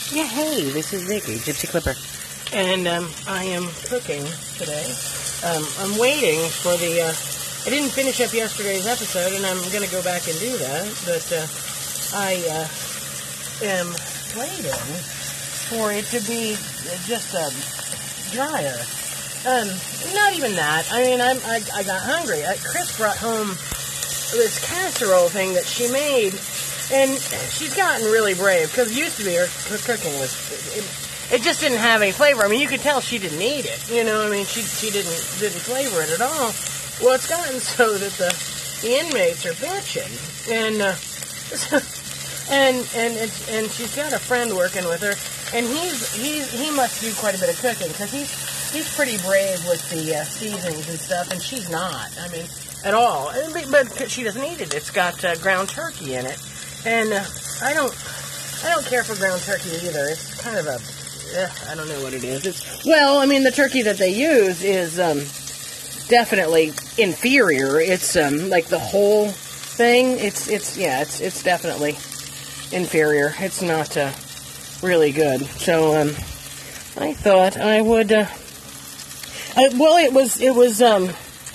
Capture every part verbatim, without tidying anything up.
Yeah, hey, this is Vicky, Gypsy Clipper. And um, I am cooking today. Um, I'm waiting for the... Uh, I didn't finish up yesterday's episode, and I'm going to go back and do that. But uh, I uh, am waiting for it to be just um, drier. Um, not even that. I mean, I'm, I, I got hungry. I, Chris brought home this casserole thing that she made. And she's gotten really brave, because used to be her, her cooking was, it, it just didn't have any flavor. I mean, you could tell she didn't eat it, you know, I mean, she she didn't didn't flavor it at all. Well, it's gotten so that the, the inmates are bitching, and, uh, and, and, it's, and she's got a friend working with her, and he's, he's, he must do quite a bit of cooking, because he's, he's pretty brave with the uh, seasonings and stuff, and she's not, I mean, at all, but she doesn't eat it. It's got uh, ground turkey in it. And uh, I don't, I don't care for ground turkey either. It's kind of a, ugh, I don't know what it is. It's well, I mean, the turkey that they use is um, definitely inferior. It's um, like the whole thing. It's, it's, yeah, it's, it's definitely inferior. It's not uh, really good. So um, I thought I would. Uh, I, well, it was, it was, um,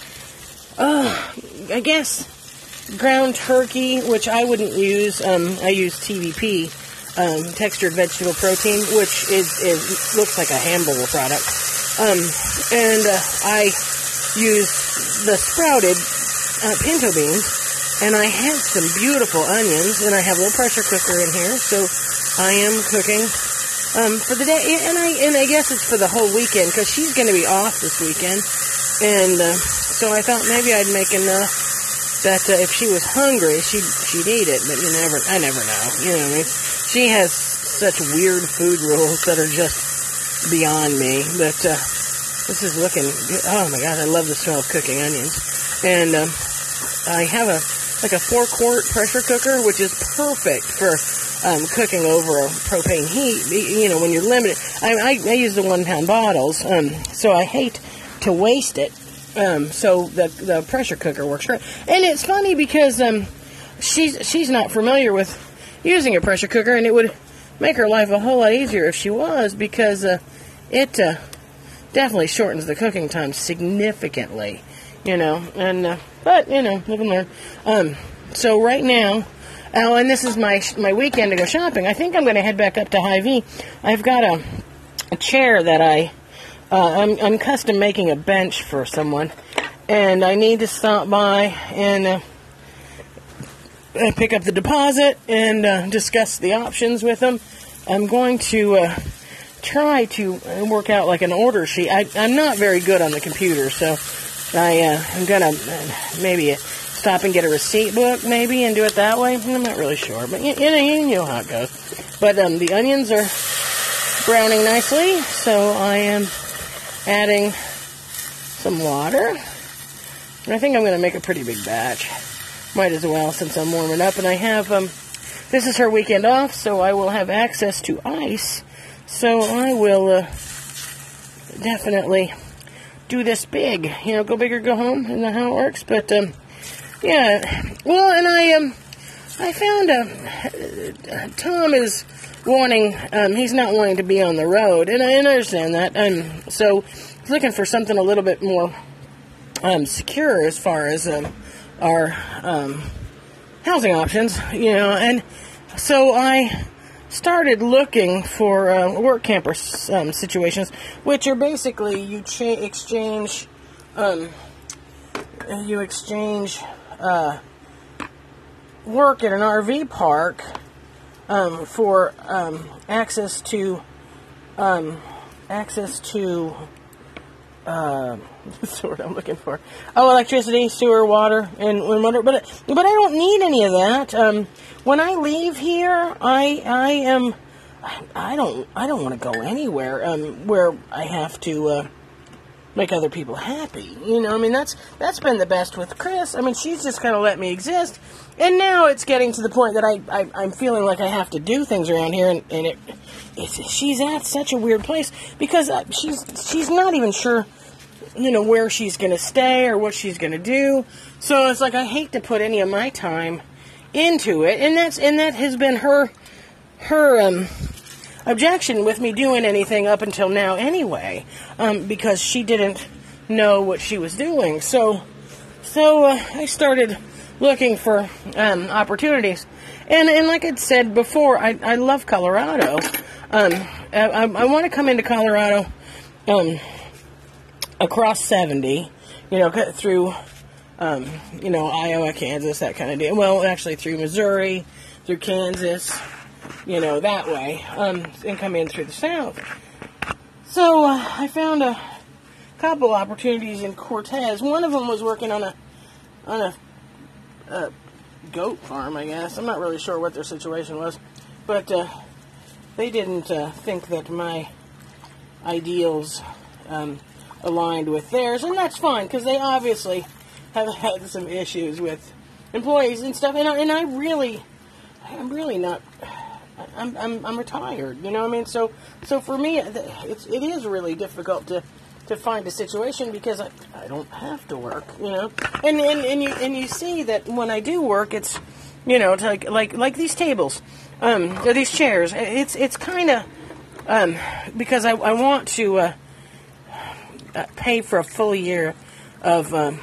uh, I guess. Ground turkey, which I wouldn't use. Um, I use T V P, um, textured vegetable protein, which is, is looks like a hamburger product. Um, and uh, I used the sprouted uh, pinto beans, and I had some beautiful onions, and I have a little pressure cooker in here, so I am cooking um, for the day. And I and I guess it's for the whole weekend, because she's going to be off this weekend, and uh, so I thought maybe I'd make enough that uh, if she was hungry, she'd, she'd eat it, but you never, I never know, you know what I mean? She has such weird food rules that are just beyond me, but uh, this is looking good. Oh my God, I love the smell of cooking onions. And um, I have a, like a four quart pressure cooker, which is perfect for um, cooking over a propane heat, you know, when you're limited. I, I, I use the one pound bottles, um, so I hate to waste it. Um, so the the pressure cooker works great. And it's funny because um, she's she's not familiar with using a pressure cooker, and it would make her life a whole lot easier if she was, because uh, it uh, definitely shortens the cooking time significantly, you know. And uh, but you know, live and learn. Um, so right now, oh, and this is my my weekend to go shopping. I think I'm going to head back up to Hy-Vee. I've got a, a chair that I. Uh, I'm, I'm custom making a bench for someone, and I need to stop by and uh, pick up the deposit and uh, discuss the options with them. I'm going to uh, try to work out like an order sheet. I, I'm not very good on the computer, so I, uh, I'm going to maybe stop and get a receipt book maybe and do it that way. I'm not really sure, but you, you, know, you know how it goes. But um, the onions are browning nicely, so I am adding some water, and I think I'm going to make a pretty big batch. Might as well, since I'm warming up, and I have, um, this is her weekend off, so I will have access to ice, so I will uh, definitely do this big, you know, go big or go home, isn't that how it works? But, um, yeah, well, and I, um, I found, uh, Tom is wanting, um, he's not wanting to be on the road, and I understand that, um, so he's looking for something a little bit more, um, secure as far as, um, our, um, housing options, you know, and so I started looking for, uh, work camper, um, situations, which are basically, you cha- exchange, um, you exchange, uh, work at an R V park, Um, for um, access to um, access to uh, that's the word I'm looking for. Oh, electricity, sewer, water, and, and water. But but I don't need any of that. Um, when I leave here, I I am I don't I don't want to go anywhere um, where I have to uh, make other people happy. You know, I mean that's that's been the best with Chris. I mean, she's just kind of let me exist. And now it's getting to the point that I, I, I'm feeling like I have to do things around here, and, and it, it's, she's at such a weird place, because she's she's not even sure, you know, where she's going to stay or what she's going to do. So it's like I hate to put any of my time into it, and that's and that has been her her um objection with me doing anything up until now anyway, um, because she didn't know what she was doing. So, so uh, I started looking for um, opportunities. And, and like I'd said before, I, I love Colorado. Um, I, I, I want to come into Colorado um, across seventy, you know, through, um, you know, Iowa, Kansas, that kind of deal. Well, actually through Missouri, through Kansas, you know, that way, um, and come in through the south. So uh, I found a couple opportunities in Cortez. One of them was working on a on a, a goat farm, I guess. I'm not really sure what their situation was, but uh, they didn't uh, think that my ideals um, aligned with theirs, and that's fine, because they obviously have had some issues with employees and stuff, and I, and I really, I'm really not, I'm, I'm, I'm retired, you know what I mean? So, so for me, it's, it is really difficult to, to find a situation, because I, I don't have to work, you know, and, and, and you, and you see that when I do work, it's, you know, it's like, like, like these tables, um, or these chairs, it's, it's kind of, um, because I, I want to, uh, uh, pay for a full year of, um,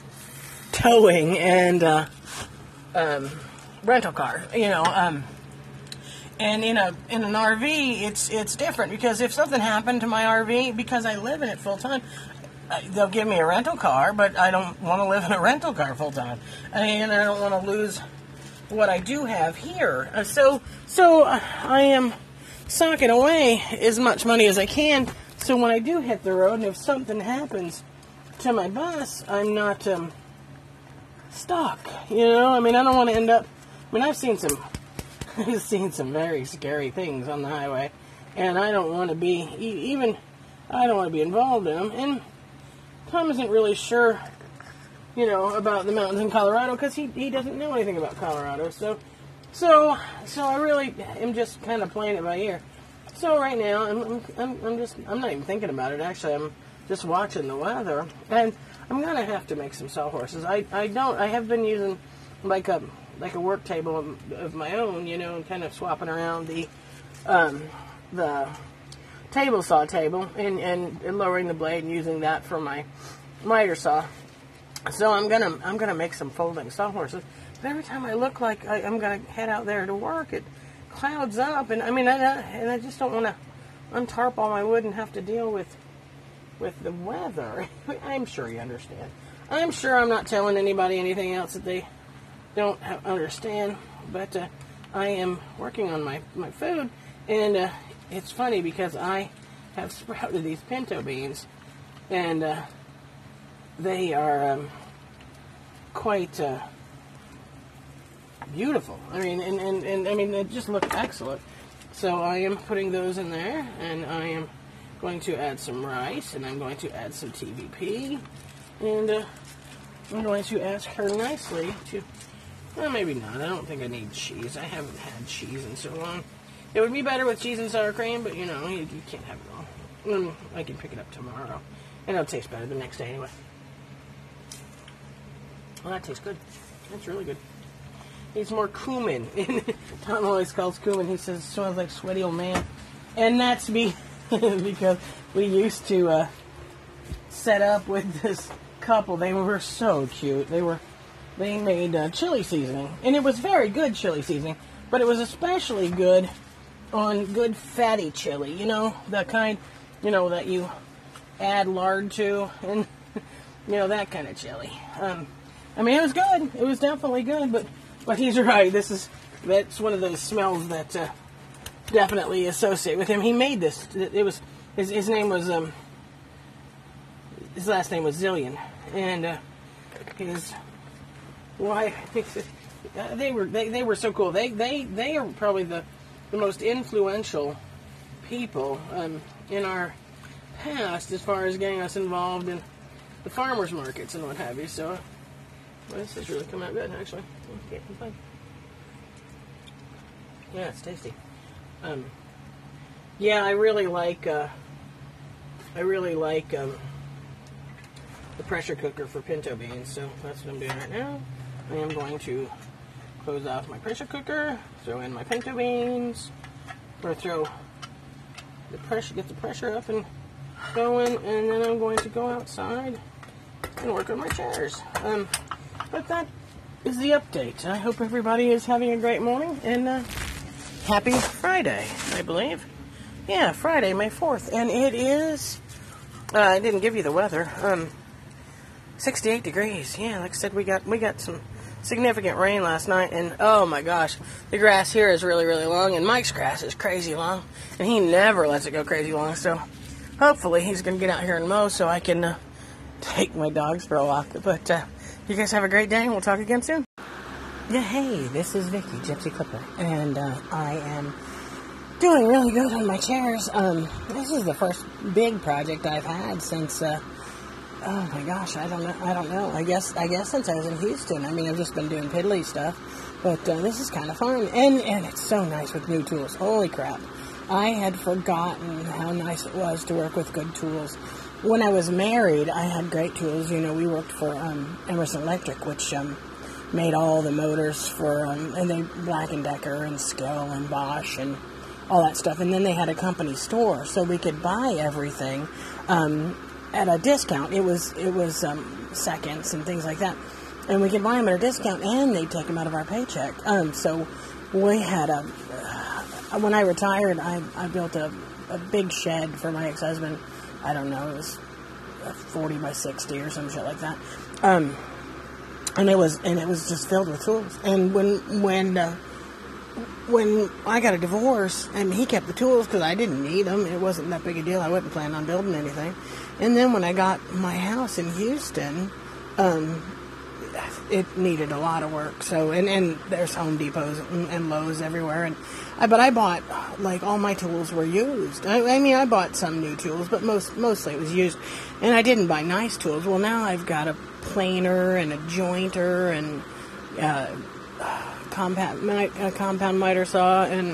towing and, uh, um, rental car, you know, um, and in a in an R V, it's it's different, because if something happened to my R V, because I live in it full time, they'll give me a rental car, but I don't want to live in a rental car full time, and I don't want to lose what I do have here. Uh, so so uh, I am socking away as much money as I can, so when I do hit the road, and if something happens to my bus, I'm not um, stuck. You know, I mean, I don't want to end up. I mean, I've seen some. I've seen some very scary things on the highway, and I don't want to be, even, I don't want to be involved in them, and Tom isn't really sure, you know, about the mountains in Colorado, because he, he doesn't know anything about Colorado, so, so, so I really am just kind of playing it by ear. So right now, I'm, I'm, I'm just, I'm not even thinking about it, actually, I'm just watching the weather, and I'm going to have to make some sawhorses. I, I don't, I have been using, like, a, like a work table of, of my own, you know, and kind of swapping around the um, the table saw table and, and, and lowering the blade and using that for my miter saw. So I'm gonna I'm gonna make some folding sawhorses. But every time I look like I, I'm gonna head out there to work, it clouds up, and I mean, I, and I just don't want to untarp all my wood and have to deal with with the weather. I'm sure you understand. I'm sure I'm not telling anybody anything else that they don't understand, but uh, I am working on my, my food, and uh, it's funny because I have sprouted these pinto beans, and uh, they are um, quite uh, beautiful. I mean, and, and, and I mean, they just look excellent. So I am putting those in there, and I am going to add some rice, and I'm going to add some T V P, and uh, I'm going to ask her nicely to. Well, maybe not. I don't think I need cheese. I haven't had cheese in so long. It would be better with cheese and sour cream, but, you know, you, you can't have it all. Um, I can pick it up tomorrow. And it'll taste better the next day anyway. Well, that tastes good. That's really good. It's more cumin. Tom always calls cumin. He says it smells like sweaty old man. And that's me because we used to uh, set up with this couple. They were so cute. They were... They made uh, chili seasoning, and it was very good chili seasoning, but it was especially good on good fatty chili, you know, the kind, you know, that you add lard to, and, you know, that kind of chili. Um, I mean, it was good. It was definitely good, but, but he's right. This is, that's one of those smells that uh, definitely associate with him. He made this. It was, his, his name was, um, his last name was Zillion, and uh, his... Why uh, they were they, they were so cool. They they they are probably the the most influential people um, in our past as far as getting us involved in the farmers markets and what have you. So well, this has really come out good, actually. I can't complain. Yeah, it's tasty. Um, yeah, I really like uh, I really like um, the pressure cooker for pinto beans. So that's what I'm doing right now. I am going to close off my pressure cooker, throw in my pinto beans, or throw the pressure, get the pressure up and going, and then I'm going to go outside and work on my chairs. Um, but that is the update. I hope everybody is having a great morning, and uh, happy Friday, I believe. Yeah, Friday, May fourth, and it is, uh, I didn't give you the weather, um, sixty-eight degrees. Yeah, like I said, we got, we got some significant rain last night, and oh my gosh, the grass here is really, really long, and Mike's grass is crazy long, and he never lets it go crazy long, so hopefully he's going to get out here and mow so I can uh, take my dogs for a walk. But uh, you guys have a great day, and we'll talk again soon. Yeah, hey, this is Vicky, Gypsy Clipper, and uh, I am doing really good on my chairs. Um, this is the first big project I've had since, uh, oh my gosh, I don't know, I don't know, I guess, I guess since I was in Houston. I mean, I've just been doing piddly stuff, but uh, this is kind of fun, and, and it's so nice with new tools. Holy crap. I had forgotten how nice it was to work with good tools. When I was married, I had great tools. You know, we worked for um, Emerson Electric, which um, made all the motors for, um, and they, Black and Decker and Skill and Bosch and all that stuff. And then they had a company store, so we could buy everything um, at a discount. It was, it was um, seconds and things like that. And we could buy them at a discount, and they'd take them out of our paycheck. Um, so we had a... When I retired, I, I built a, a big shed for my ex-husband. I don't know, it was forty by sixty or some shit like that. Um, and it was and it was just filled with tools. And when when uh, when I got a divorce, and he kept the tools because I didn't need them. It wasn't that big a deal. I wasn't planning on building anything. And then when I got my house in Houston, um, it needed a lot of work. So and, and there's Home Depots and, and Lowe's everywhere, and I, but I bought, like, all my tools were used. I, I mean, I bought some new tools, but most mostly it was used. And I didn't buy nice tools. Well, now I've got a planer and a jointer and uh, compound a compound miter saw and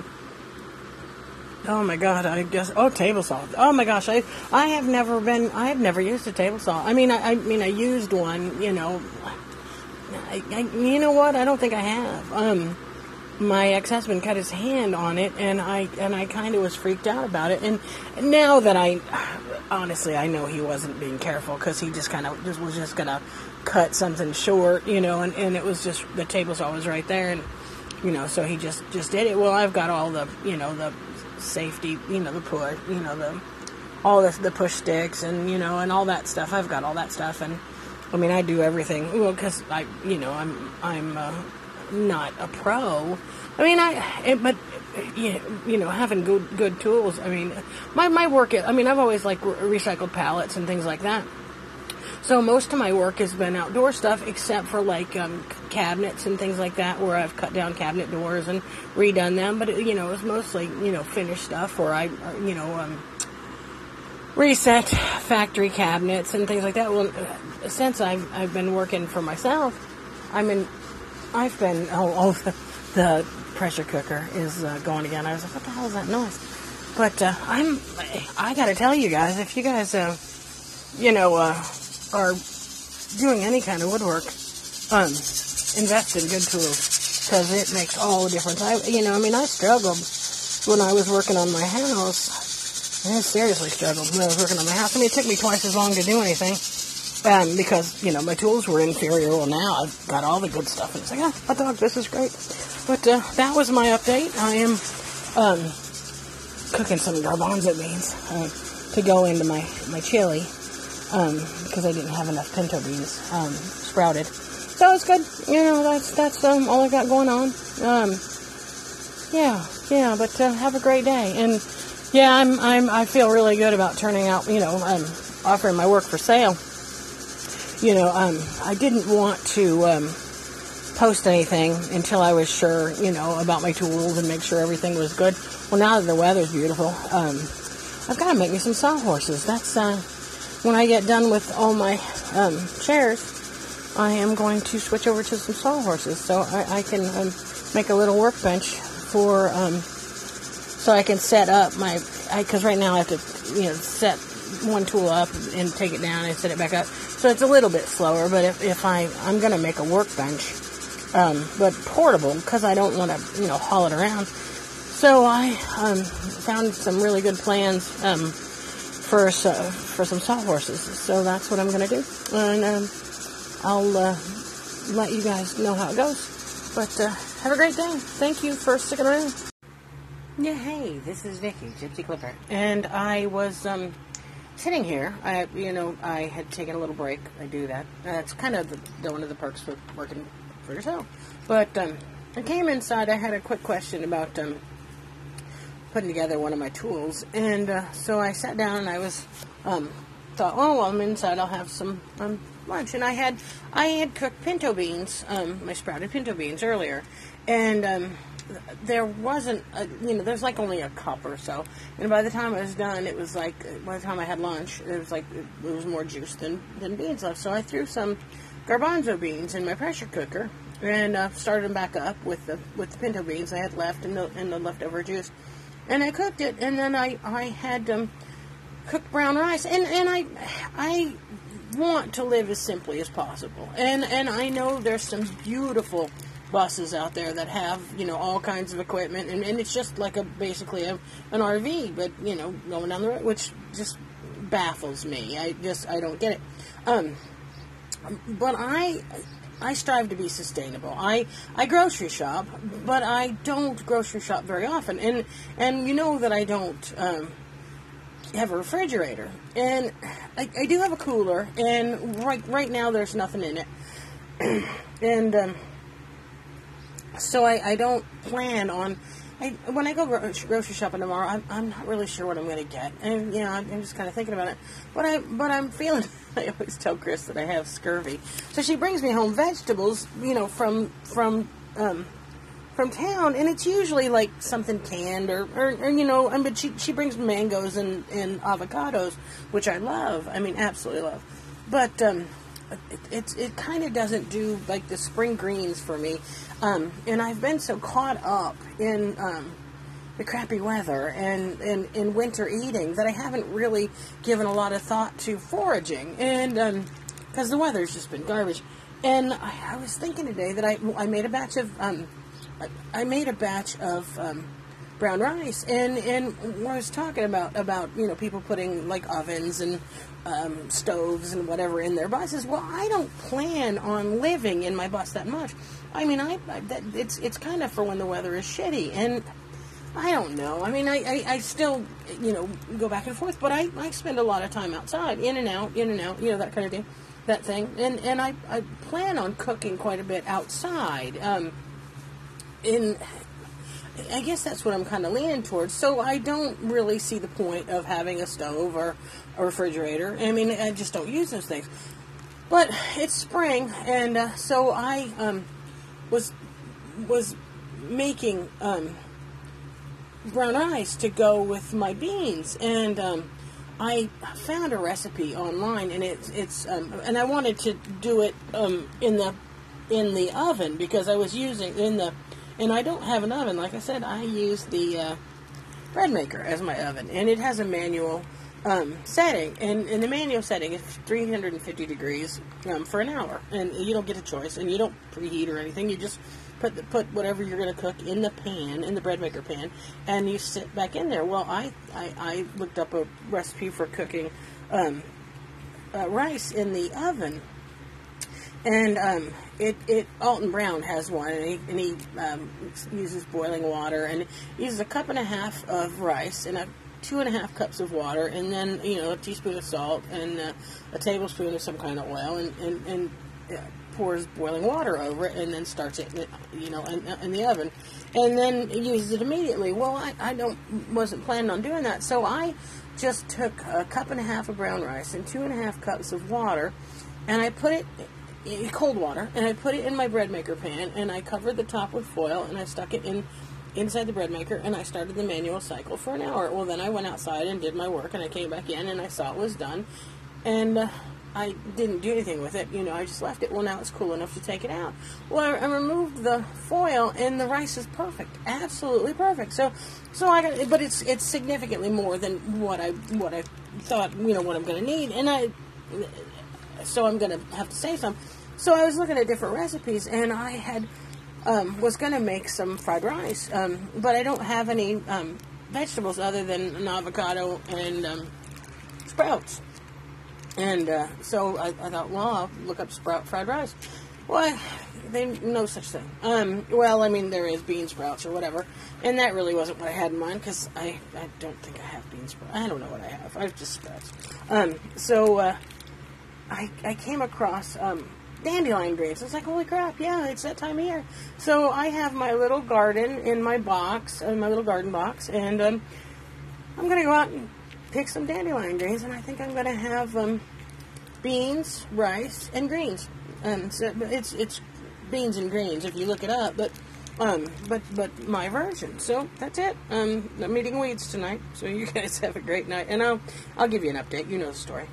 oh my god, I guess oh table saw. Oh my gosh, I I have never been I have never used a table saw. I mean, I, I mean I used one, you know. I, I, you know what? I don't think I have. Um, my ex-husband cut his hand on it, and I and I kind of was freaked out about it. And now that I, honestly, I know he wasn't being careful because he just kind of just was just gonna cut something short, you know. And, and it was just the table saw was right there, and you know, so he just just did it. Well, I've got all the you know the safety, you know, the push, you know the all the the push sticks, and you know, and all that stuff. I've got all that stuff, and I mean, I do everything. Well, because I, you know, I'm I'm. Uh, not a pro. I mean, I, it, but, you know, having good, good tools, I mean, my, my work, I mean, I've always, like, recycled pallets and things like that. So most of my work has been outdoor stuff, except for, like, um, cabinets and things like that, where I've cut down cabinet doors and redone them. But, it, you know, it's mostly, you know, finished stuff, where I, you know, um, reset factory cabinets and things like that. Well, since I've, I've been working for myself, I'm in... I've been, oh, oh the, the pressure cooker is uh, going again. I was like, what the hell is that noise? But uh, I'm, I gotta tell you guys, if you guys, uh, you know, uh, are doing any kind of woodwork, um, invest in good tools, because it makes all the difference. I, you know, I mean, I struggled when I was working on my house. I seriously struggled when I was working on my house. I mean, it took me twice as long to do anything. Um, because, you know, my tools were inferior. Well, now I've got all the good stuff. And it's like, ah, hot dog, this is great. But uh, that was my update. I am um, cooking some garbanzo beans uh, to go into my, my chili. Um, because I didn't have enough pinto beans um, sprouted. So it's good. You know, that's that's um, all I got going on. Um, yeah, yeah, but uh, have a great day. And, yeah, I'm, I'm, I feel really good about turning out, you know, um, offering my work for sale. You know, um, I didn't want to um, post anything until I was sure, you know, about my tools and make sure everything was good. Well, now that the weather's beautiful, um, I've got to make me some sawhorses. That's, uh, when I get done with all my um, chairs, I am going to switch over to some sawhorses. So I, I can um, make a little workbench for, um, so I can set up my, because right now I have to, you know, set one tool up and take it down and set it back up. So it's a little bit slower, but if, if I, I'm going to make a workbench, um, but portable, because I don't want to, you know, haul it around. So I um, found some really good plans um, for, uh, for some sawhorses. So that's what I'm going to do. And um, I'll uh, let you guys know how it goes. But uh, have a great day. Thank you for sticking around. Yeah, hey, this is Vicky, Gypsy Clipper. And I was um, sitting here. I, you know, I had taken a little break. I do that. That's kind of the, one of the perks of working for yourself. But um, I came inside. I had a quick question about um, putting together one of my tools. And uh, so I sat down and I was, um, thought, oh, well, I'm inside. I'll have some um, lunch. And I had, I had cooked pinto beans, um, my sprouted pinto beans earlier. And um, there wasn't, a, you know, there's like only a cup or so. And by the time I was done, it was like, by the time I had lunch, it was like, it, it was more juice than, than beans left. So I threw some garbanzo beans in my pressure cooker and uh, started them back up with the with the pinto beans I had left and the, and the leftover juice. And I cooked it, and then I, I had um, cooked brown rice. And, and I I want to live as simply as possible. And, and I know there's some beautiful buses out there that have, you know, all kinds of equipment, and, and it's just like a basically a, an R V, but, you know, going down the road, which just baffles me. I just, I don't get it. Um, but I, I strive to be sustainable. I, I grocery shop, but I don't grocery shop very often, and, and you know that I don't, um, have a refrigerator, and I, I do have a cooler, and right, right now there's nothing in it, and, um, So I, I don't plan on, I, when I go gro grocery shopping tomorrow, I'm, I'm not really sure what I'm going to get. And, you know, I'm, I'm just kind of thinking about it. But, I, but I'm feeling, I always tell Chris that I have scurvy. So she brings me home vegetables, you know, from, from, um, from town. And it's usually like something canned or, or, or you know, I mean, she, she brings mangoes and, and avocados, which I love. I mean, absolutely love. But, um... It, it, it kind of doesn't do, like, the spring greens for me. Um, and I've been so caught up in um, the crappy weather and, and in winter eating that I haven't really given a lot of thought to foraging. And, um, because the weather's just been garbage. And I, I was thinking today that I, I made a batch of, um, I, I made a batch of, um, brown rice, and, and when I was talking about, about, you know, people putting, like, ovens and, um, stoves and whatever in their buses, well, I don't plan on living in my bus that much. I mean, I, I that, it's, it's kind of for when the weather is shitty, and I don't know. I mean, I, I, I still, you know, go back and forth, but I, I spend a lot of time outside, in and out, in and out, you know, that kind of thing, that thing, and, and I, I plan on cooking quite a bit outside, um, in... I guess that's what I'm kind of leaning towards. So I don't really see the point of having a stove or a refrigerator. I mean, I just don't use those things. But it's spring, and uh, so I um, was was making um, brown rice to go with my beans, and um, I found a recipe online, and it's it's um, and I wanted to do it um, in the in the oven because I was using in the. And I don't have an oven. Like I said, I use the uh, bread maker as my oven. And it has a manual um, setting. And, and the manual setting is three hundred fifty degrees um, for an hour. And you don't get a choice. And you don't preheat or anything. You just put the, put whatever you're going to cook in the pan, in the bread maker pan. And you sit back in there. Well, I, I, I looked up a recipe for cooking um, uh, rice in the oven. And um, it, it Alton Brown has one, and he, and he um, uses boiling water, and he uses a cup and a half of rice and a two and a half cups of water, and then, you know, a teaspoon of salt and uh, a tablespoon of some kind of oil, and, and, and uh, pours boiling water over it, and then starts it, you know, in, in the oven, and then uses it immediately. Well, I, I don't wasn't planning on doing that, so I just took a cup and a half of brown rice and two and a half cups of water, and I put it cold water, and I put it in my bread maker pan, and I covered the top with foil, and I stuck it in inside the bread maker, and I started the manual cycle for an hour. Well, then I went outside and did my work, and I came back in, and I saw it was done, and uh, I didn't do anything with it. You know, I just left it. Well, now it's cool enough to take it out. Well, I, I removed the foil, and the rice is perfect, absolutely perfect. So, so I got, but it's it's significantly more than what I what I thought. You know, what I'm going to need, and I. So I'm going to have to say some. So I was looking at different recipes, and I had um, was going to make some fried rice, um, but I don't have any um, vegetables other than an avocado and um, sprouts. And uh, so I, I thought, well, I'll look up sprout fried rice. Well, they no such thing. Um, well, I mean, there is bean sprouts or whatever, and that really wasn't what I had in mind, because I, I don't think I have bean sprouts. I don't know what I have. I have just sprouts. Um, so uh, I, I came across um, dandelion greens. I was like, holy crap, yeah, it's that time of year. So I have my little garden in my box, in my little garden box, and um, I'm going to go out and pick some dandelion greens, and I think I'm going to have um, beans, rice, and greens. Um, so it's it's beans and greens if you look it up, but um, but but my version. So that's it. Um, I'm eating weeds tonight. So you guys have a great night, and I'll I'll give you an update. You know the story.